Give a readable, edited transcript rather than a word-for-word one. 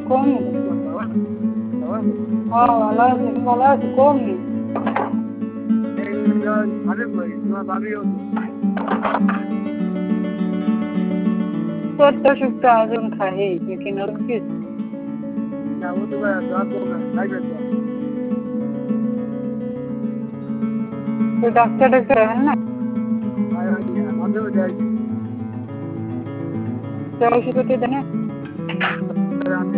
কম নেই। হ্যাঁ ভালো আছি, ভালো আছি, কম নেই। तो शुक्र अजून काही लेकिन नक्कीच तो डॉक्टर है ना, तो औषध होते ना।